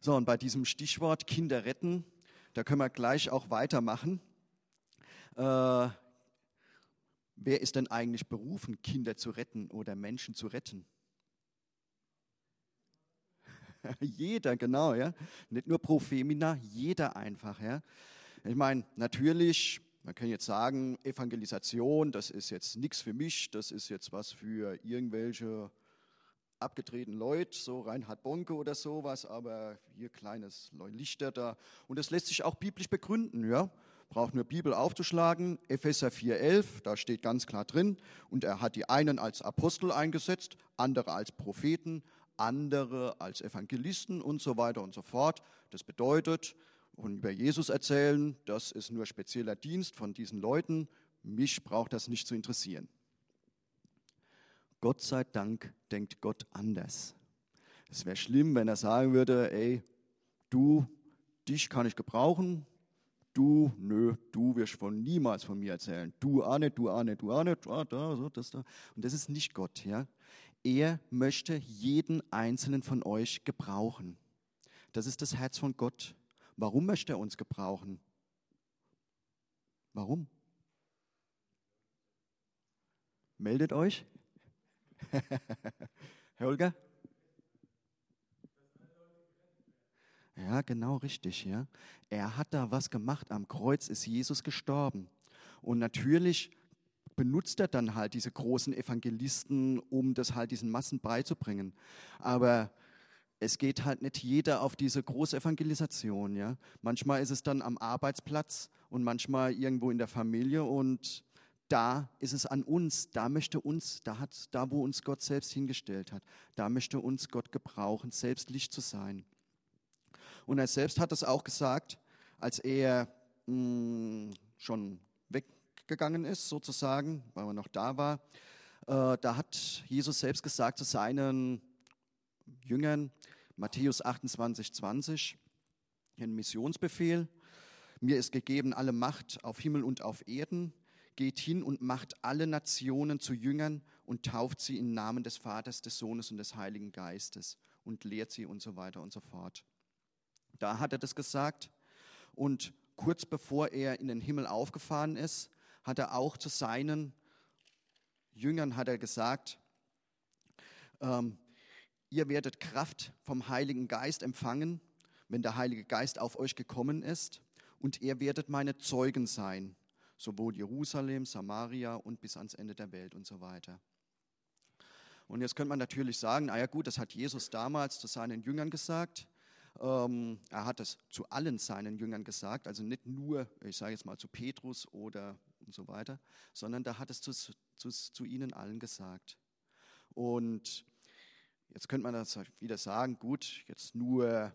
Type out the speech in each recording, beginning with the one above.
So, und bei diesem Stichwort Kinder retten, da können wir gleich auch weitermachen. Wer ist denn eigentlich berufen, Kinder zu retten oder Menschen zu retten? Jeder, genau, ja. Nicht nur pro femina, jeder einfach, ja. Ich meine, natürlich, man kann jetzt sagen, Evangelisation, das ist jetzt nichts für mich, das ist jetzt was für irgendwelche abgetretenen Leute, so Reinhard Bonke oder sowas, aber hier kleines Lichter da. Und das lässt sich auch biblisch begründen, ja. Braucht nur Bibel aufzuschlagen, Epheser 4,11, da steht ganz klar drin, und er hat die einen als Apostel eingesetzt, andere als Propheten, andere als Evangelisten und so weiter und so fort. Das bedeutet, und über Jesus erzählen, das ist nur spezieller Dienst von diesen Leuten, mich braucht das nicht zu interessieren. Gott sei Dank denkt Gott anders. Es wäre schlimm, wenn er sagen würde, ey, du, dich kann ich gebrauchen, du, nö, du wirst niemals von mir erzählen. Du auch nicht, du auch nicht, du auch nicht, da, so, das da. Und das ist nicht Gott, ja. Er möchte jeden einzelnen von euch gebrauchen. Das ist das Herz von Gott. Warum möchte er uns gebrauchen? Warum? Meldet euch. Herr Holger? Ja, genau richtig, ja. Er hat da was gemacht. Am Kreuz ist Jesus gestorben. Und natürlich benutzt er dann halt diese großen Evangelisten, um das halt diesen Massen beizubringen. Aber es geht halt nicht jeder auf diese Großevangelisation, ja. Manchmal ist es dann am Arbeitsplatz und manchmal irgendwo in der Familie und da ist es an uns, da wo uns Gott selbst hingestellt hat, da möchte uns Gott gebrauchen, selbst Licht zu sein. Und er selbst hat es auch gesagt, als er schon weggegangen ist, sozusagen, weil er noch da war. Da hat Jesus selbst gesagt zu seinen Jüngern, Matthäus 28,20, ein Missionsbefehl. Mir ist gegeben alle Macht auf Himmel und auf Erden. Geht hin und macht alle Nationen zu Jüngern und tauft sie im Namen des Vaters, des Sohnes und des Heiligen Geistes und lehrt sie und so weiter und so fort. Da hat er das gesagt und kurz bevor er in den Himmel aufgefahren ist, hat er auch zu seinen Jüngern hat er gesagt, ihr werdet Kraft vom Heiligen Geist empfangen, wenn der Heilige Geist auf euch gekommen ist, und ihr werdet meine Zeugen sein, sowohl Jerusalem, Samaria und bis ans Ende der Welt und so weiter. Und jetzt könnte man natürlich sagen, ja gut, das hat Jesus damals zu seinen Jüngern gesagt. Er hat es zu allen seinen Jüngern gesagt, also nicht nur, ich sage jetzt mal zu Petrus oder und so weiter, sondern da hat es zu ihnen allen gesagt. Und jetzt könnte man das wieder sagen, gut, jetzt nur,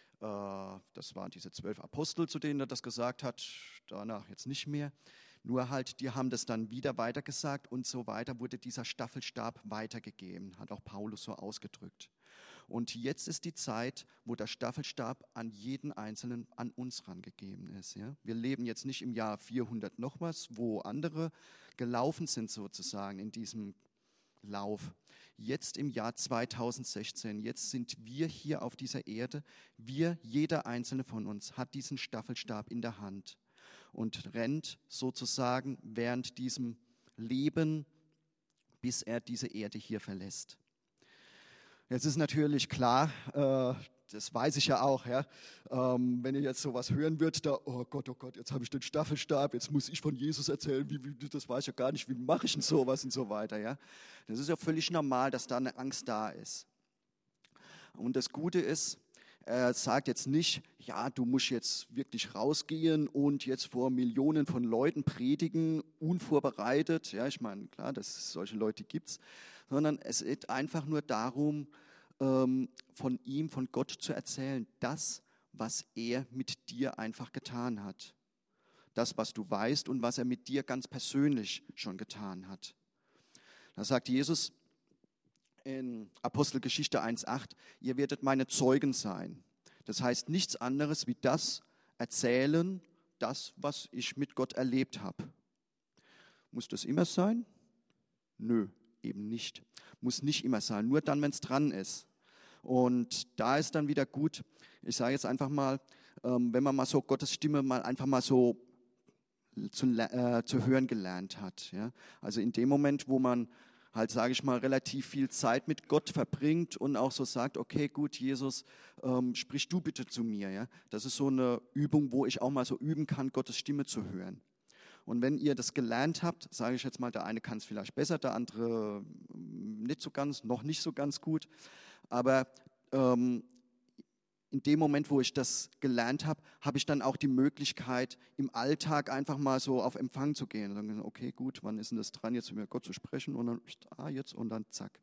das waren diese 12 Apostel, zu denen er das gesagt hat, danach jetzt nicht mehr. Nur halt, die haben das dann wieder weitergesagt und so weiter wurde dieser Staffelstab weitergegeben, hat auch Paulus so ausgedrückt. Und jetzt ist die Zeit, wo der Staffelstab an jeden Einzelnen, an uns rangegeben ist. Ja? Wir leben jetzt nicht im Jahr 400 noch was, wo andere gelaufen sind sozusagen in diesem Lauf. Jetzt im Jahr 2016, jetzt sind wir hier auf dieser Erde. Jeder einzelne von uns hat diesen Staffelstab in der Hand und rennt sozusagen während diesem Leben, bis er diese Erde hier verlässt. Jetzt ist natürlich klar, das weiß ich ja auch, ja, wenn ihr jetzt sowas hören würdet, da, oh Gott, jetzt habe ich den Staffelstab, jetzt muss ich von Jesus erzählen, das weiß ich ja gar nicht, wie mache ich denn sowas und so weiter. Ja. Das ist ja völlig normal, dass da eine Angst da ist. Und das Gute ist, er sagt jetzt nicht, ja, du musst jetzt wirklich rausgehen und jetzt vor Millionen von Leuten predigen, unvorbereitet. Ja, ich meine, klar, solche Leute gibt's, sondern es geht einfach nur darum, von ihm, von Gott zu erzählen, das, was er mit dir einfach getan hat. Das, was du weißt und was er mit dir ganz persönlich schon getan hat. Da sagt Jesus in Apostelgeschichte 1,8, ihr werdet meine Zeugen sein. Das heißt nichts anderes wie das erzählen, das, was ich mit Gott erlebt habe. Muss das immer sein? Nö, eben nicht. Muss nicht immer sein, nur dann, wenn es dran ist. Und da ist dann wieder gut, ich sage jetzt einfach mal, wenn man mal so Gottes Stimme mal einfach mal so zu hören gelernt hat. Ja? Also in dem Moment, wo man halt, sage ich mal, relativ viel Zeit mit Gott verbringt und auch so sagt, okay, gut, Jesus, sprich du bitte zu mir. Ja? Das ist so eine Übung, wo ich auch mal so üben kann, Gottes Stimme zu hören. Und wenn ihr das gelernt habt, sage ich jetzt mal, der eine kann es vielleicht besser, der andere nicht so ganz, noch nicht so ganz gut, aber in dem Moment, wo ich das gelernt habe, habe ich dann auch die Möglichkeit, im Alltag einfach mal so auf Empfang zu gehen. Und dann, okay, gut, wann ist denn das dran, jetzt mit Gott zu sprechen? Und dann, jetzt und dann zack.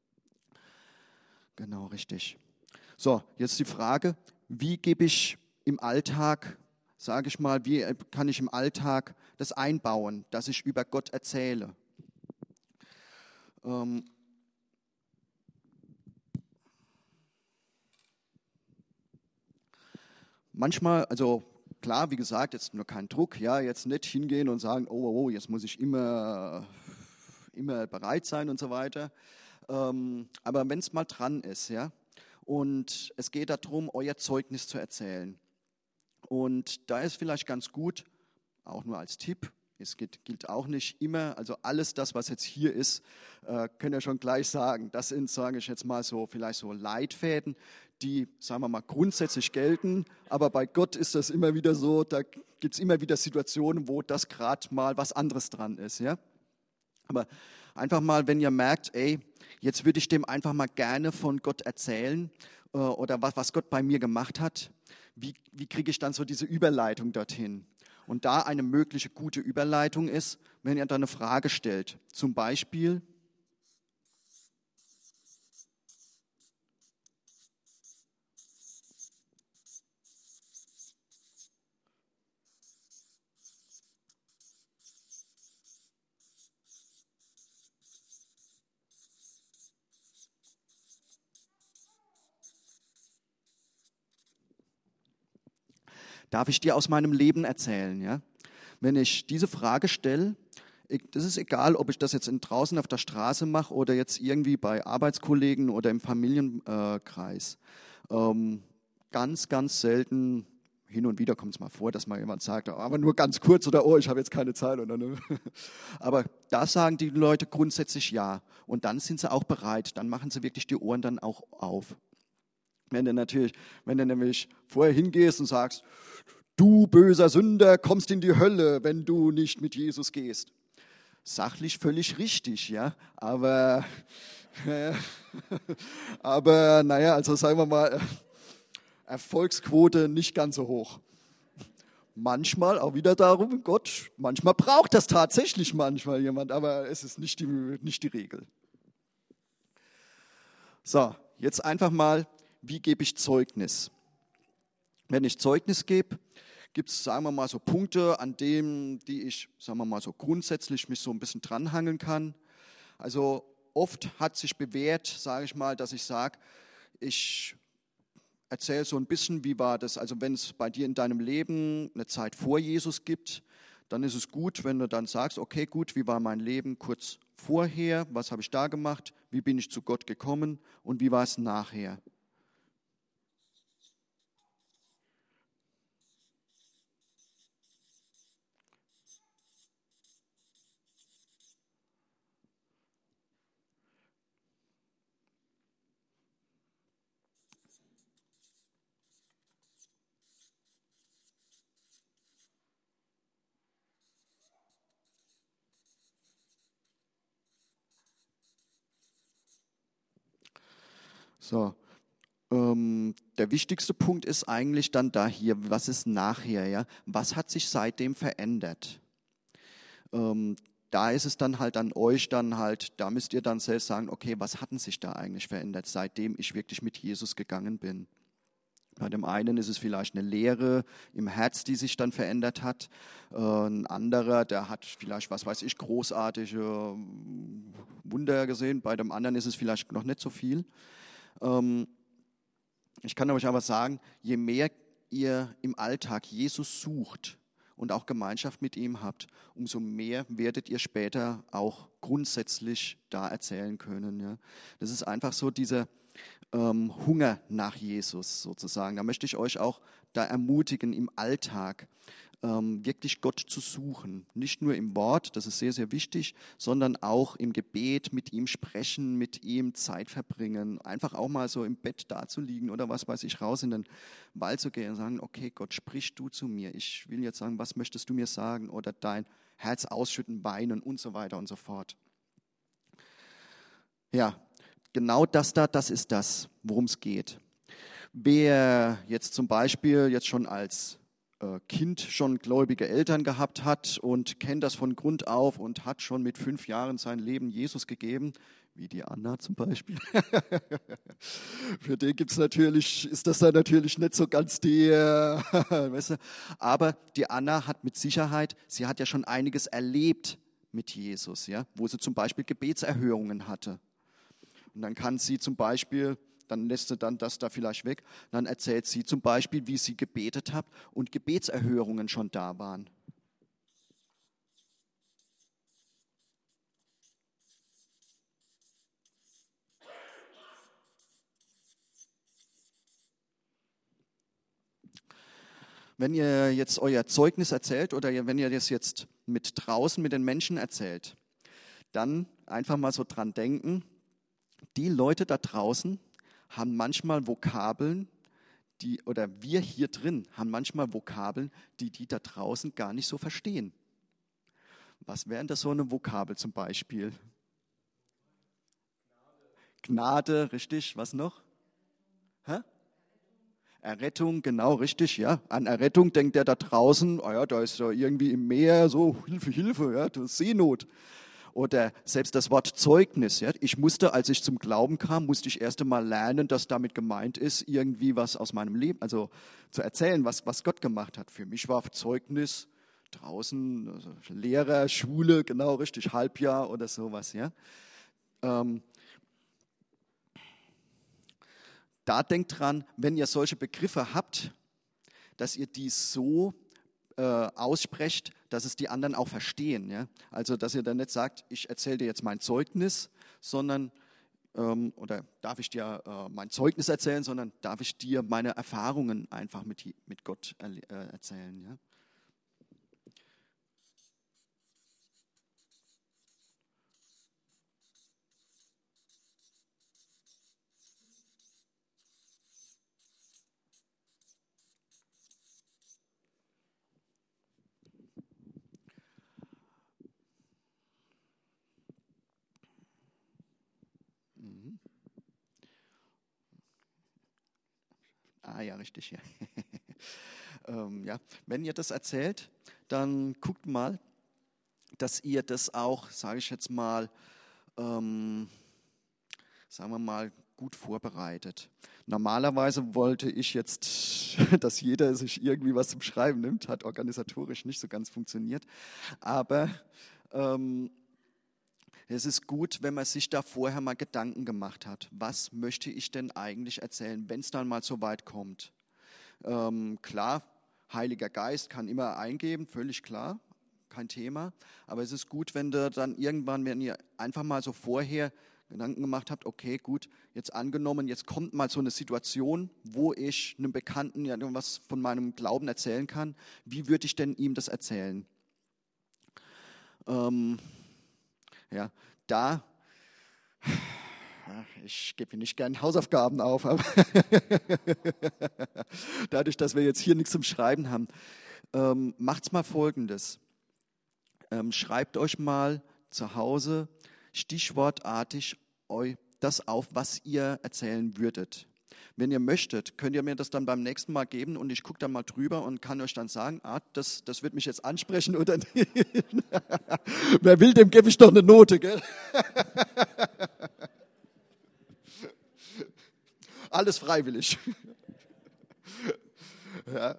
Genau, richtig. So, jetzt die Frage, wie gebe ich im Alltag, sage ich mal, wie kann ich im Alltag das einbauen, dass ich über Gott erzähle? Manchmal, also klar, wie gesagt, jetzt nur kein Druck, ja, jetzt nicht hingehen und sagen, oh, jetzt muss ich immer bereit sein und so weiter. Aber wenn es mal dran ist, ja, und es geht darum, euer Zeugnis zu erzählen. Und da ist vielleicht ganz gut, auch nur als Tipp, es gilt auch nicht immer, also alles das, was jetzt hier ist, könnt ihr schon gleich sagen. Das sind, sage ich jetzt mal so, vielleicht so Leitfäden, die, sagen wir mal, grundsätzlich gelten. Aber bei Gott ist das immer wieder so, da gibt es immer wieder Situationen, wo das gerade mal was anderes dran ist. Ja? Aber einfach mal, wenn ihr merkt, ey, jetzt würde ich dem einfach mal gerne von Gott erzählen oder was Gott bei mir gemacht hat, wie kriege ich dann so diese Überleitung dorthin? Und da eine mögliche gute Überleitung ist, wenn ihr dann eine Frage stellt. Zum Beispiel, darf ich dir aus meinem Leben erzählen? Ja? Wenn ich diese Frage stelle, das ist egal, ob ich das jetzt draußen auf der Straße mache oder jetzt irgendwie bei Arbeitskollegen oder im Familienkreis. Ganz, ganz selten, hin und wieder kommt es mal vor, dass mal jemand sagt, aber nur ganz kurz oder oh, ich habe jetzt keine Zeit. Oder, ne? Aber da sagen die Leute grundsätzlich ja. Und dann sind sie auch bereit, dann machen sie wirklich die Ohren dann auch auf. Wenn du nämlich vorher hingehst und sagst, du böser Sünder kommst in die Hölle, wenn du nicht mit Jesus gehst. Sachlich völlig richtig, ja, aber naja, also sagen wir mal, Erfolgsquote nicht ganz so hoch. Manchmal auch wieder darum, Gott, manchmal braucht das tatsächlich manchmal jemand, aber es ist nicht die Regel. So, jetzt einfach mal, wie gebe ich Zeugnis? Wenn ich Zeugnis gebe, gibt es, sagen wir mal, so Punkte, an denen, die ich, sagen wir mal, so grundsätzlich mich so ein bisschen dranhangeln kann. Also oft hat sich bewährt, sage ich mal, dass ich sage, ich erzähle so ein bisschen, wie war das, also wenn es bei dir in deinem Leben eine Zeit vor Jesus gibt, dann ist es gut, wenn du dann sagst, okay, gut, wie war mein Leben kurz vorher, was habe ich da gemacht, wie bin ich zu Gott gekommen und wie war es nachher. So, der wichtigste Punkt ist eigentlich dann da hier, was ist nachher, ja? Was hat sich seitdem verändert? Da ist es dann halt an euch dann halt, da müsst ihr dann selbst sagen, okay, was hat denn sich da eigentlich verändert, seitdem ich wirklich mit Jesus gegangen bin? Bei dem einen ist es vielleicht eine Leere im Herz, die sich dann verändert hat. Ein anderer, der hat vielleicht, was weiß ich, großartige Wunder gesehen. Bei dem anderen ist es vielleicht noch nicht so viel. Ich kann euch aber sagen, je mehr ihr im Alltag Jesus sucht und auch Gemeinschaft mit ihm habt, umso mehr werdet ihr später auch grundsätzlich da erzählen können. Ja. Das ist einfach so Hunger nach Jesus sozusagen. Da möchte ich euch auch da ermutigen, im Alltag wirklich Gott zu suchen. Nicht nur im Wort, das ist sehr, sehr wichtig, sondern auch im Gebet, mit ihm sprechen, mit ihm Zeit verbringen. Einfach auch mal so im Bett dazuliegen oder was weiß ich, raus in den Wald zu gehen und sagen, okay Gott, sprich du zu mir. Ich will jetzt sagen, was möchtest du mir sagen? Oder dein Herz ausschütten, weinen und so weiter und so fort. Ja, genau das ist das, worum es geht. Wer jetzt zum Beispiel jetzt schon als Kind schon gläubige Eltern gehabt hat und kennt das von Grund auf und hat schon mit 5 Jahren sein Leben Jesus gegeben, wie die Anna zum Beispiel. Für den ist das dann natürlich nicht so ganz der, weißt du? Aber die Anna hat mit Sicherheit, sie hat ja schon einiges erlebt mit Jesus, ja, wo sie zum Beispiel Gebetserhörungen hatte. Und dann kann sie zum Beispiel, dann lässt sie dann das da vielleicht weg, dann erzählt sie zum Beispiel, wie sie gebetet hat und Gebetserhörungen schon da waren. Wenn ihr jetzt euer Zeugnis erzählt oder wenn ihr das jetzt mit draußen mit den Menschen erzählt, dann einfach mal so dran denken, die Leute da draußen haben manchmal Vokabeln, oder wir hier drin haben manchmal Vokabeln, die da draußen gar nicht so verstehen. Was wären das so eine Vokabel zum Beispiel? Gnade, richtig. Was noch? Hä? Errettung, genau, richtig, ja. An Errettung denkt der da draußen, oh ja, da ist ja irgendwie im Meer so, Hilfe, Hilfe, ja, das ist Seenot. Oder selbst das Wort Zeugnis. Ja. Ich musste, als ich zum Glauben kam, musste ich erst einmal lernen, dass damit gemeint ist, irgendwie was aus meinem Leben, also zu erzählen, was Gott gemacht hat. Für mich war Zeugnis draußen, also Lehrer, Schule, genau richtig, Halbjahr oder sowas. Ja. Da denkt dran, wenn ihr solche Begriffe habt, dass ihr die so aussprecht, dass es die anderen auch verstehen. Ja? Also, dass ihr dann nicht sagt, ich erzähle dir jetzt mein Zeugnis, sondern, oder darf ich dir mein Zeugnis erzählen, sondern darf ich dir meine Erfahrungen einfach mit Gott erzählen. Ja? Mhm. Ah ja, richtig. Ja. Ja. Wenn ihr das erzählt, dann guckt mal, dass ihr das auch, sage ich jetzt mal, sagen wir mal, gut vorbereitet. Normalerweise wollte ich jetzt, dass jeder sich irgendwie was zum Schreiben nimmt, hat organisatorisch nicht so ganz funktioniert, aber es ist gut, wenn man sich da vorher mal Gedanken gemacht hat. Was möchte ich denn eigentlich erzählen, wenn es dann mal so weit kommt? Klar, Heiliger Geist kann immer eingeben, völlig klar, kein Thema. Aber es ist gut, wenn du dann irgendwann, wenn ihr einfach mal so vorher Gedanken gemacht habt, okay, gut, jetzt angenommen, jetzt kommt mal so eine Situation, wo ich einem Bekannten ja was von meinem Glauben erzählen kann. Wie würde ich denn ihm das erzählen? Ja, da, ich gebe nicht gerne Hausaufgaben auf, aber dadurch, dass wir jetzt hier nichts zum Schreiben haben, macht's mal Folgendes. Schreibt euch mal zu Hause stichwortartig das auf, was ihr erzählen würdet. Wenn ihr möchtet, könnt ihr mir das dann beim nächsten Mal geben und ich gucke dann mal drüber und kann euch dann sagen, das wird mich jetzt ansprechen oder nicht. Wer will, dem gebe ich doch eine Note, gell? Alles freiwillig. Ja.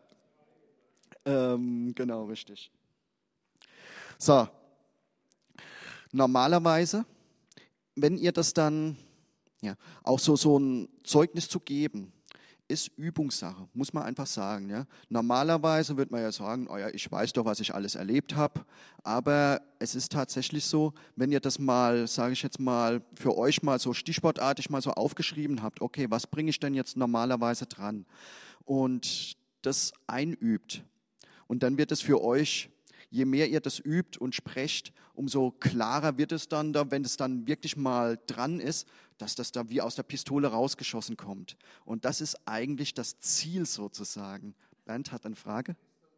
Genau, richtig. So, normalerweise, wenn ihr das dann, ja, auch so ein Zeugnis zu geben, ist Übungssache, muss man einfach sagen. Ja. Normalerweise würde man ja sagen, oh ja, ich weiß doch, was ich alles erlebt habe, aber es ist tatsächlich so, wenn ihr das mal, sage ich jetzt mal, für euch mal so stichwortartig mal so aufgeschrieben habt, okay, was bringe ich denn jetzt normalerweise dran? Und das einübt. Und dann wird es für euch, je mehr ihr das übt und sprecht, umso klarer wird es dann, wenn es dann wirklich mal dran ist, dass das da wie aus der Pistole rausgeschossen kommt. Und das ist eigentlich das Ziel sozusagen. Bernd hat eine Frage?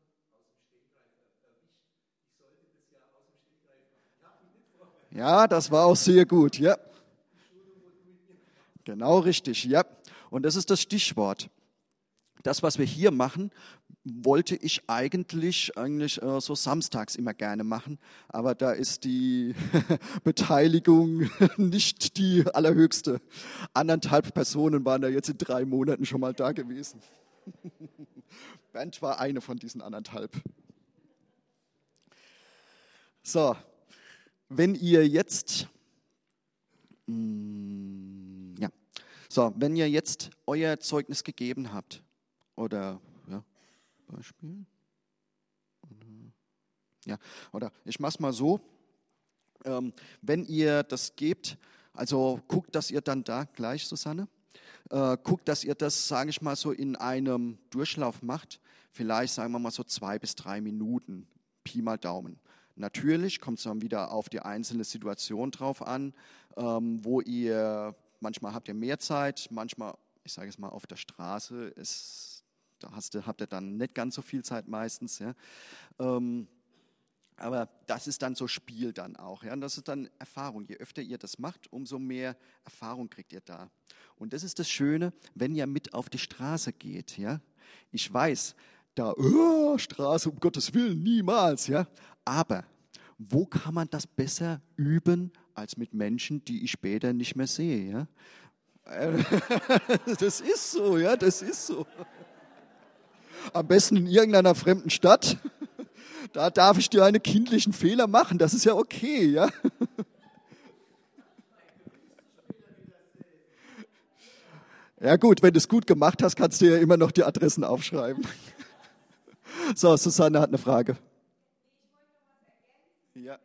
Ja, das war auch sehr gut, ja. Genau richtig, ja. Und das ist das Stichwort. Das, was wir hier machen, wollte ich eigentlich so samstags immer gerne machen, aber da ist die Beteiligung nicht die allerhöchste. 1,5 Personen waren da jetzt in 3 Monaten schon mal da gewesen. Bernd war eine von diesen 1,5. So, wenn ihr jetzt, ja, so, wenn ihr jetzt euer Zeugnis gegeben habt, oder, ja, Beispiel, ja, oder ich mache es mal so, wenn ihr das gebt, also guckt, dass ihr dann da, gleich Susanne, guckt, dass ihr das, sage ich mal, so in einem Durchlauf macht, vielleicht sagen wir mal so 2 bis 3 Minuten, Pi mal Daumen. Natürlich kommt es dann wieder auf die einzelne Situation drauf an, wo ihr, manchmal habt ihr mehr Zeit, manchmal, ich sage es mal, auf der Straße habt ihr dann nicht ganz so viel Zeit meistens. Ja. Aber das ist dann so Spiel dann auch. Ja. Und das ist dann Erfahrung. Je öfter ihr das macht, umso mehr Erfahrung kriegt ihr da. Und das ist das Schöne, wenn ihr mit auf die Straße geht. Ja. Ich weiß, da, Straße, um Gottes Willen, niemals. Ja. Aber wo kann man das besser üben, als mit Menschen, die ich später nicht mehr sehe? Ja. Das ist so, ja, das ist so. Am besten in irgendeiner fremden Stadt. Da darf ich dir einen kindlichen Fehler machen, das ist ja okay, ja. Ja gut, wenn du es gut gemacht hast, kannst du ja immer noch die Adressen aufschreiben. So, Susanne hat eine Frage. Ja.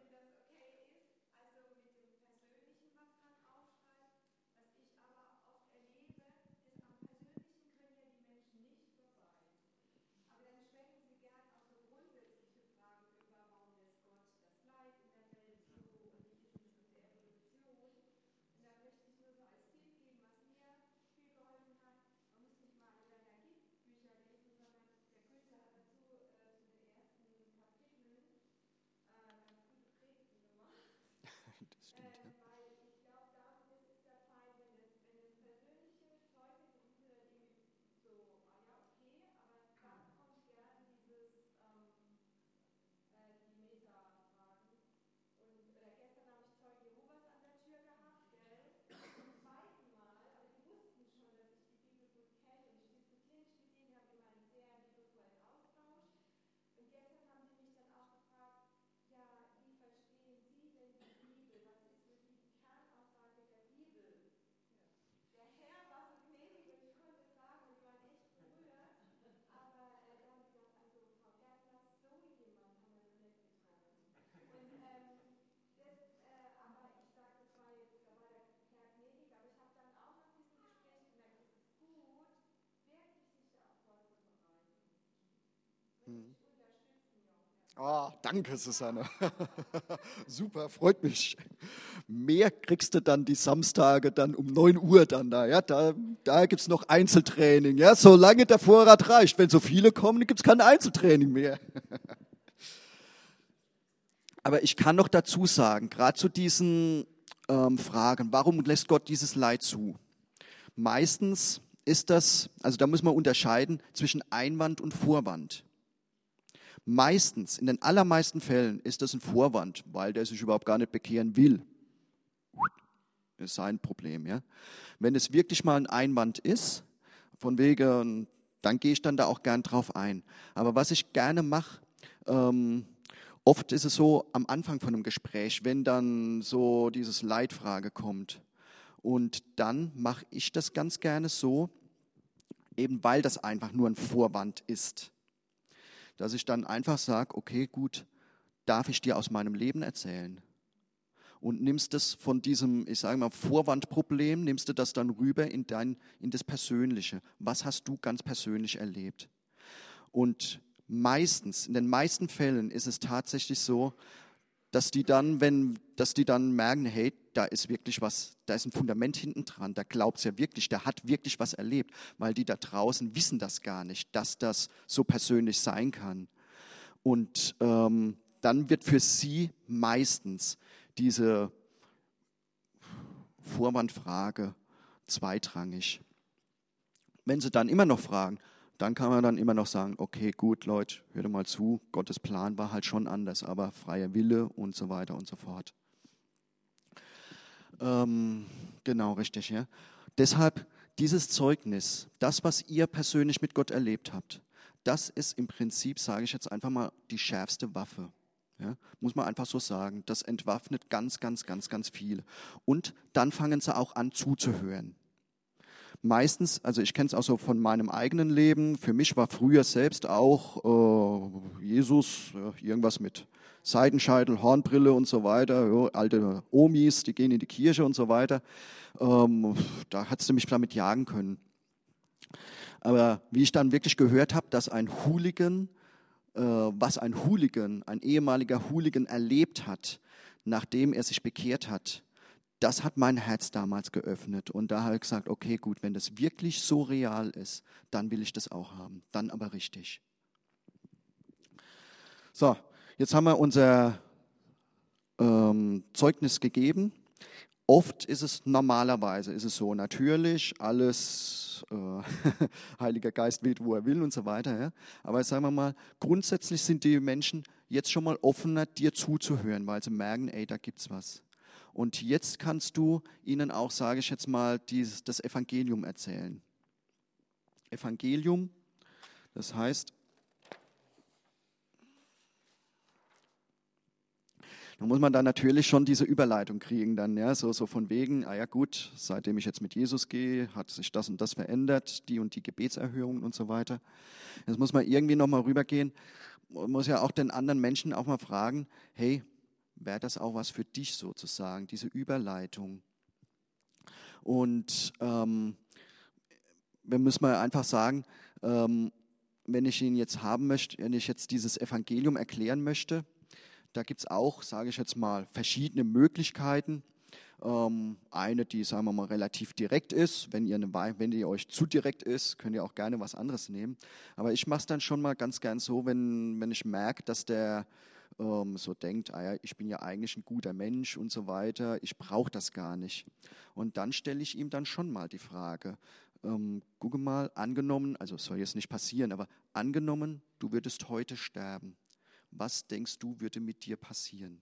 Das stimmt, ja. Oh, danke, Susanne. Super, freut mich. Mehr kriegst du dann die Samstage dann um 9 Uhr dann da. Ja, da gibt es noch Einzeltraining. Ja, solange der Vorrat reicht. Wenn so viele kommen, gibt es kein Einzeltraining mehr. Aber ich kann noch dazu sagen, gerade zu diesen Fragen, warum lässt Gott dieses Leid zu? Meistens ist das, also da muss man unterscheiden zwischen Einwand und Vorwand. Meistens, in den allermeisten Fällen ist das ein Vorwand, weil der sich überhaupt gar nicht bekehren will. Das ist sein Problem. Ja? Wenn es wirklich mal ein Einwand ist, von wegen, dann gehe ich dann da auch gern drauf ein. Aber was ich gerne mache, oft ist es so am Anfang von einem Gespräch, wenn dann so dieses Leitfrage kommt. Und dann mache ich das ganz gerne so, Eben weil das einfach nur ein Vorwand ist. Dass ich dann einfach sage, okay, gut, darf ich dir aus meinem Leben erzählen? Und nimmst das von diesem, ich sage mal, Vorwandproblem, nimmst du das dann rüber in das Persönliche. Was hast du ganz persönlich erlebt? Und meistens, in den meisten Fällen ist es tatsächlich so, dass die dann merken, hey, da ist wirklich was, da ist ein Fundament hinten dran, da glaubt es ja wirklich, der hat wirklich was erlebt, weil die da draußen wissen das gar nicht, dass das so persönlich sein kann. Und dann wird für sie meistens diese Vorwandfrage zweitrangig. Wenn sie dann immer noch fragen, dann kann man dann immer noch sagen, okay, gut, Leute, hört mal zu, Gottes Plan war halt schon anders, aber freier Wille und so weiter und so fort. Genau, richtig, ja. Deshalb dieses Zeugnis, das, was ihr persönlich mit Gott erlebt habt, das ist im Prinzip, sage ich jetzt einfach mal, die schärfste Waffe. Ja, muss man einfach so sagen. Das entwaffnet ganz, ganz, ganz, ganz viel. Und dann fangen sie auch an zuzuhören. Meistens, also ich kenne es auch so von meinem eigenen Leben, für mich war früher selbst auch Jesus, irgendwas mit Seidenscheitel, Hornbrille und so weiter, alte Omis, die gehen in die Kirche und so weiter. Da hättest du mich damit jagen können. Aber wie ich dann wirklich gehört habe, dass ein Hooligan, was ein Hooligan, ein ehemaliger Hooligan erlebt hat, nachdem er sich bekehrt hat, das hat mein Herz damals geöffnet. Und da habe ich gesagt, okay, gut, wenn das wirklich so real ist, dann will ich das auch haben. Dann aber richtig. So, jetzt haben wir unser Zeugnis gegeben. Oft ist es normalerweise, ist es so natürlich, alles, Heiliger Geist weht, wo er will und so weiter. Ja? Aber sagen wir mal, grundsätzlich sind die Menschen jetzt schon mal offener, dir zuzuhören, weil sie merken, ey, da gibt's was. Und jetzt kannst du ihnen auch, sage ich jetzt mal, das Evangelium erzählen. Evangelium, das heißt, da muss man dann natürlich schon diese Überleitung kriegen, dann, ja, so von wegen, ah ja gut, seitdem ich jetzt mit Jesus gehe, hat sich das und das verändert, die und die Gebetserhörungen und so weiter. Jetzt muss man irgendwie nochmal rübergehen, man muss ja auch den anderen Menschen auch mal fragen, hey, wäre das auch was für dich sozusagen, diese Überleitung? Und wir müssen mal einfach sagen, wenn ich ihn jetzt haben möchte, wenn ich jetzt dieses Evangelium erklären möchte, da gibt es auch, sage ich jetzt mal, verschiedene Möglichkeiten. Eine, die, sagen wir mal, relativ direkt ist. Wenn ihr euch zu direkt ist, könnt ihr auch gerne was anderes nehmen. Aber ich mache es dann schon mal ganz gern so, wenn ich merke, dass der so denkt, ah ja, ich bin ja eigentlich ein guter Mensch und so weiter, ich brauche das gar nicht. Und dann stelle ich ihm dann schon mal die Frage, gucke mal, angenommen, also es soll jetzt nicht passieren, aber angenommen, du würdest heute sterben. Was denkst du, würde mit dir passieren?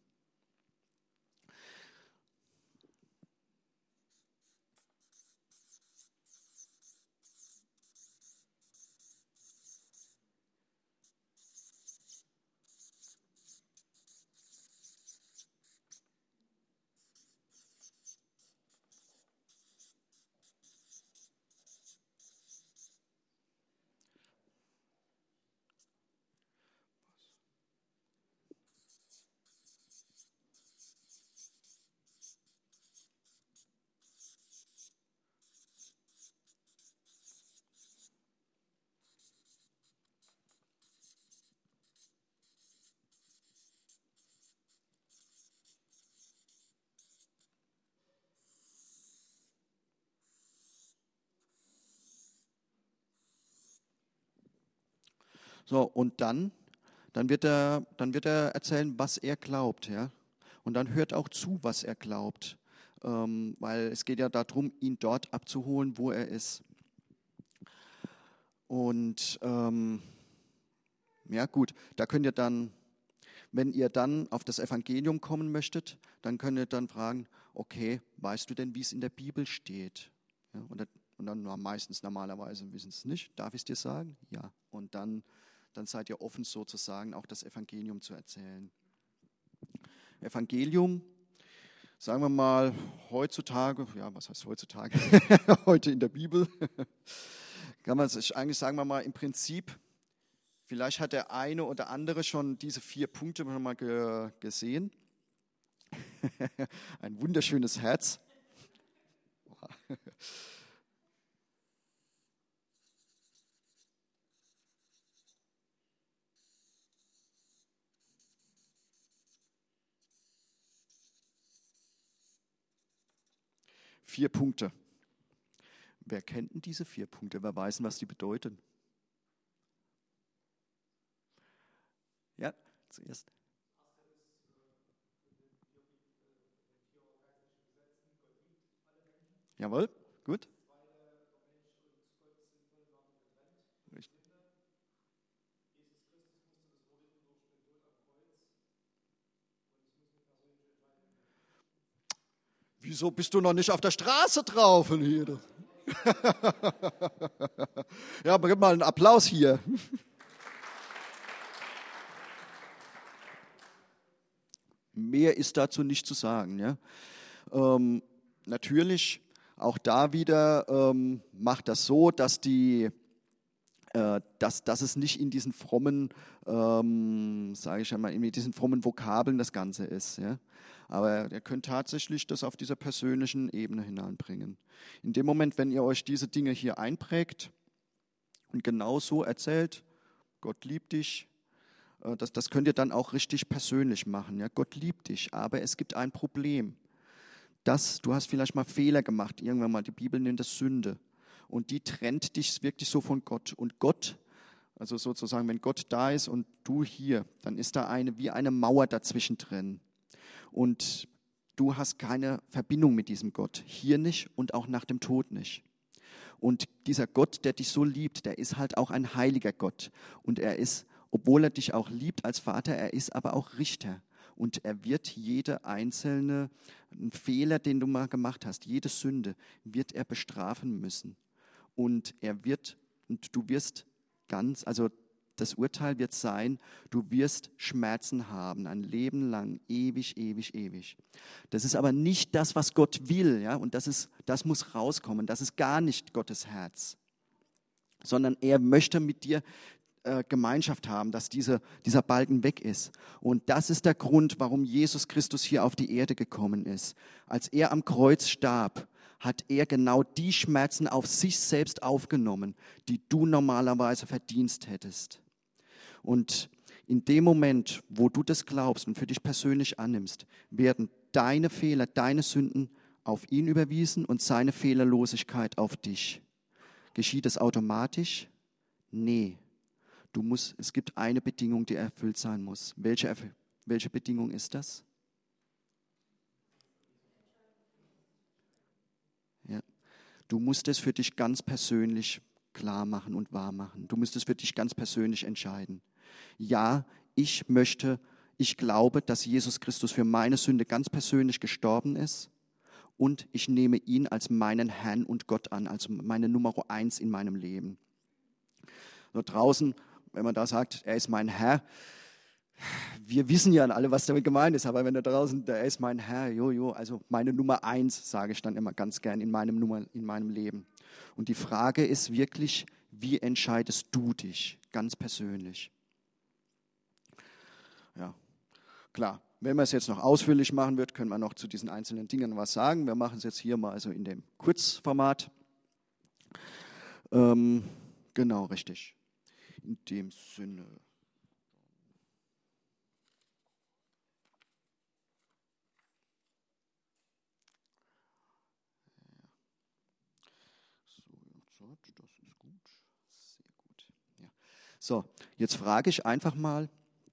So, und dann wird er erzählen, was er glaubt. Ja? Und dann hört auch zu, was er glaubt. Weil es geht ja darum, ihn dort abzuholen, wo er ist. Und ja gut, da könnt ihr dann, wenn ihr dann auf das Evangelium kommen möchtet, dann könnt ihr dann fragen, okay, weißt du denn, wie es in der Bibel steht? Ja, und dann meistens normalerweise wissen es nicht. Darf ich es dir sagen? Ja. Und dann seid ihr offen sozusagen auch das Evangelium zu erzählen. Evangelium, sagen wir mal heutzutage, ja was heißt heutzutage, heute in der Bibel, kann man sich eigentlich sagen, wir mal im Prinzip, vielleicht hat der eine oder andere schon diese 4 Punkte schon mal gesehen. Ein wunderschönes Herz. 4 Punkte. Wer kennt denn diese 4 Punkte? Wer weiß, was die bedeuten? Ja, zuerst. Jawohl, gut. Richtig. Wieso bist du noch nicht auf der Straße drauf? Hier? Ja, aber gib mal einen Applaus hier. Mehr ist dazu nicht zu sagen. Ja? Natürlich, auch da wieder macht das so, dass dass es nicht in diesen frommen, sage ich einmal, in diesen frommen Vokabeln das Ganze ist. Ja? Aber ihr könnt tatsächlich das auf dieser persönlichen Ebene hineinbringen. In dem Moment, wenn ihr euch diese Dinge hier einprägt und genau so erzählt, Gott liebt dich, das könnt ihr dann auch richtig persönlich machen. Ja? Gott liebt dich, aber es gibt ein Problem. Du hast vielleicht mal Fehler gemacht, irgendwann mal, die Bibel nennt das Sünde. Und die trennt dich wirklich so von Gott. Und Gott, also sozusagen, wenn Gott da ist und du hier, dann ist da wie eine Mauer dazwischen drin. Und du hast keine Verbindung mit diesem Gott. Hier nicht und auch nach dem Tod nicht. Und dieser Gott, der dich so liebt, der ist halt auch ein heiliger Gott. Und er ist, obwohl er dich auch liebt als Vater, er ist aber auch Richter. Und er wird jede einzelne Fehler, den du mal gemacht hast, jede Sünde, wird er bestrafen müssen. Und du wirst also das Urteil wird sein, du wirst Schmerzen haben, ein Leben lang, ewig, ewig, ewig. Das ist aber nicht das, was Gott will, ja, und das muss rauskommen. Das ist gar nicht Gottes Herz, sondern er möchte mit dir Gemeinschaft haben, dass dieser Balken weg ist. Und das ist der Grund, warum Jesus Christus hier auf die Erde gekommen ist. Als er am Kreuz starb, hat er genau die Schmerzen auf sich selbst aufgenommen, die du normalerweise verdienst hättest. Und in dem Moment, wo du das glaubst und für dich persönlich annimmst, werden deine Fehler, deine Sünden auf ihn überwiesen und seine Fehlerlosigkeit auf dich. Geschieht es automatisch? Nee. Es gibt eine Bedingung, die erfüllt sein muss. Welche Bedingung ist das? Ja. Du musst es für dich ganz persönlich klar machen und wahr machen. Du musst es für dich ganz persönlich entscheiden. Ja, ich glaube, dass Jesus Christus für meine Sünde ganz persönlich gestorben ist und ich nehme ihn als meinen Herrn und Gott an, also meine Nummer 1 in meinem Leben. Da draußen, wenn man da sagt, er ist mein Herr, wir wissen ja alle, was damit gemeint ist, aber wenn da draußen, er ist mein Herr, also meine Nummer 1, sage ich dann immer ganz gern in meinem Leben. Und die Frage ist wirklich, wie entscheidest du dich ganz persönlich? Ja, klar. Wenn man es jetzt noch ausführlich machen wird, können wir noch zu diesen einzelnen Dingen was sagen. Wir machen es jetzt hier mal also in dem Kurzformat. Genau, richtig. In dem Sinne. Das ist gut. Sehr gut. Ja. So, jetzt frage ich einfach mal,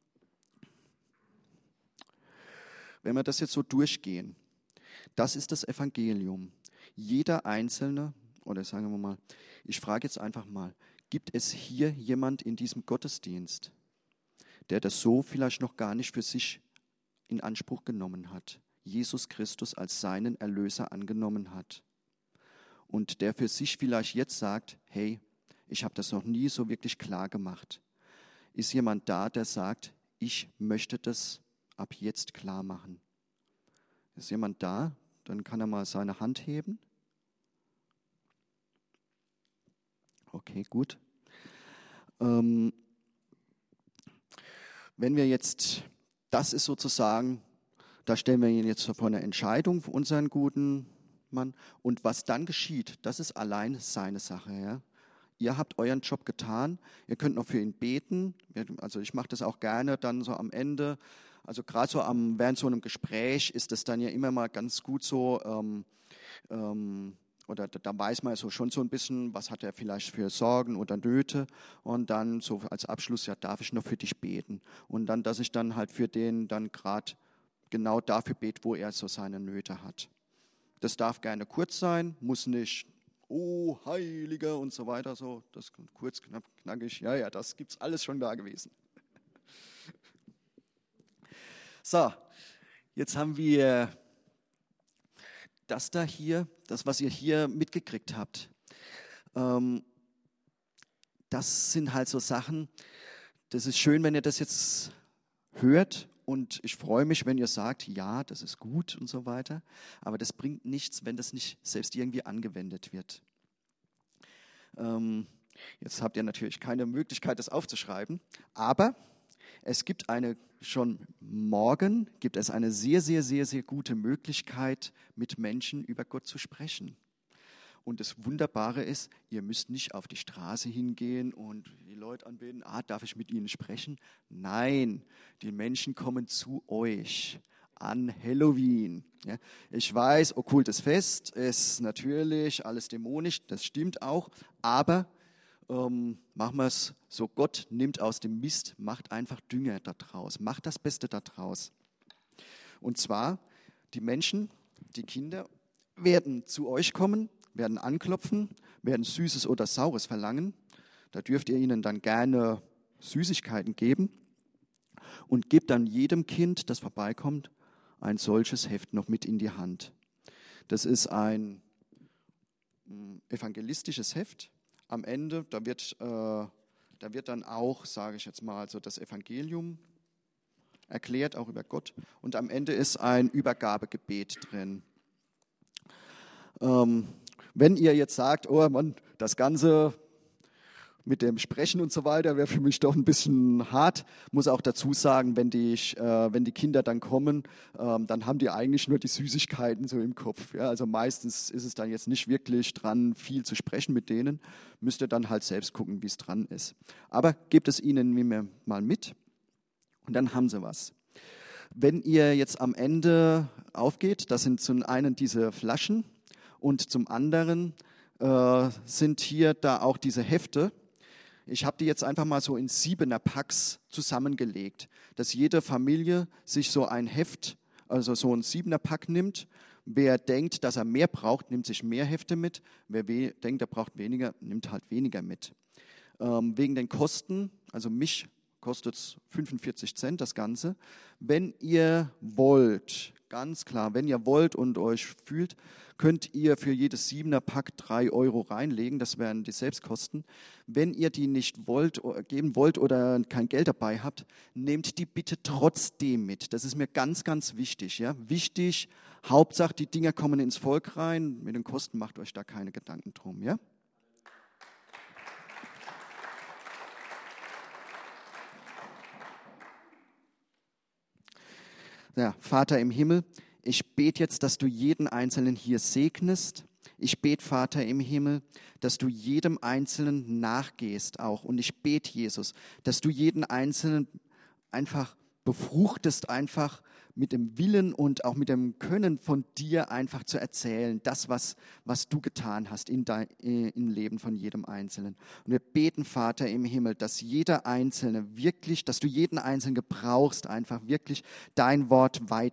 wenn wir das jetzt so durchgehen, das ist das Evangelium. Jeder Einzelne, oder sagen wir mal, ich frage jetzt einfach mal, gibt es hier jemand in diesem Gottesdienst, der das so vielleicht noch gar nicht für sich in Anspruch genommen hat, Jesus Christus als seinen Erlöser angenommen hat und der für sich vielleicht jetzt sagt, hey, ich habe das noch nie so wirklich klar gemacht. Ist jemand da, der sagt, ich möchte das ab jetzt klar machen? Ist jemand da? Dann kann er mal seine Hand heben. Okay, gut. Wenn wir jetzt, das ist sozusagen, da stellen wir ihn jetzt vor eine Entscheidung für unseren guten Mann. Und was dann geschieht, das ist allein seine Sache. Ja? Ihr habt euren Job getan, ihr könnt noch für ihn beten. Also ich mache das auch gerne dann so am Ende. Also gerade so während so einem Gespräch ist es dann ja immer mal ganz gut so, oder da weiß man so schon so ein bisschen, was hat er vielleicht für Sorgen oder Nöte. Und dann so als Abschluss, ja, darf ich noch für dich beten. Und dann, dass ich dann halt für den dann gerade genau dafür bete, wo er so seine Nöte hat. Das darf gerne kurz sein, muss nicht, oh, Heiliger und so weiter, so, das kurz, knapp, knackig, ja, das gibt's alles schon da gewesen. So, jetzt haben wir das da hier, das, was ihr hier mitgekriegt habt. Das sind halt so Sachen, das ist schön, wenn ihr das jetzt hört. Und ich freue mich, wenn ihr sagt, ja, das ist gut und so weiter. Aber das bringt nichts, wenn das nicht selbst irgendwie angewendet wird. Jetzt habt ihr natürlich keine Möglichkeit, das aufzuschreiben. Aber es gibt schon morgen gibt es eine sehr, sehr, sehr, sehr gute Möglichkeit, mit Menschen über Gott zu sprechen. Und das Wunderbare ist, ihr müsst nicht auf die Straße hingehen und die Leute anbeten, darf ich mit ihnen sprechen? Nein, die Menschen kommen zu euch an Halloween. Ja, ich weiß, okkultes Fest ist natürlich alles dämonisch, das stimmt auch, aber machen wir es so, Gott nimmt aus dem Mist, macht einfach Dünger daraus, macht das Beste daraus. Und zwar, die Menschen, die Kinder werden zu euch kommen, werden anklopfen, werden Süßes oder Saures verlangen. Da dürft ihr ihnen dann gerne Süßigkeiten geben und gebt dann jedem Kind, das vorbeikommt, ein solches Heft noch mit in die Hand. Das ist ein evangelistisches Heft. Am Ende, da wird dann auch, sage ich jetzt mal, so das Evangelium erklärt, auch über Gott. Und am Ende ist ein Übergabegebet drin. Wenn ihr jetzt sagt, oh Mann, das Ganze mit dem Sprechen und so weiter wäre für mich doch ein bisschen hart, muss auch dazu sagen, wenn die Kinder dann kommen, dann haben die eigentlich nur die Süßigkeiten so im Kopf. Ja? Also meistens ist es dann jetzt nicht wirklich dran, viel zu sprechen mit denen. Müsst ihr dann halt selbst gucken, wie es dran ist. Aber gebt es ihnen mal mit und dann haben sie was. Wenn ihr jetzt am Ende aufgeht, das sind zum einen diese Flaschen, und zum anderen sind hier da auch diese Hefte. Ich habe die jetzt einfach mal so in 7er-Packs zusammengelegt, dass jede Familie sich so ein Heft, also so ein 7er-Pack nimmt. Wer denkt, dass er mehr braucht, nimmt sich mehr Hefte mit. Wer denkt, er braucht weniger, nimmt halt weniger mit. Wegen den Kosten, also mich kostet es 45 Cent das Ganze. Wenn ihr wollt, ganz klar, wenn ihr wollt und euch fühlt, könnt ihr für jedes 7er-Pack 3 Euro reinlegen, das wären die Selbstkosten. Wenn ihr die nicht geben wollt oder kein Geld dabei habt, nehmt die bitte trotzdem mit. Das ist mir ganz, ganz wichtig. Ja? Wichtig, Hauptsache die Dinger kommen ins Volk rein, mit den Kosten macht euch da keine Gedanken drum. Ja? Ja, Vater im Himmel, ich bete jetzt, dass du jeden Einzelnen hier segnest. Ich bete, Vater im Himmel, dass du jedem Einzelnen nachgehst auch. Und ich bete, Jesus, dass du jeden Einzelnen einfach befruchtest, einfach mit dem Willen und auch mit dem Können von dir einfach zu erzählen, das, was du getan hast im Leben von jedem Einzelnen. Und wir beten, Vater im Himmel, dass jeder Einzelne wirklich, dass du jeden Einzelnen gebrauchst, einfach wirklich dein Wort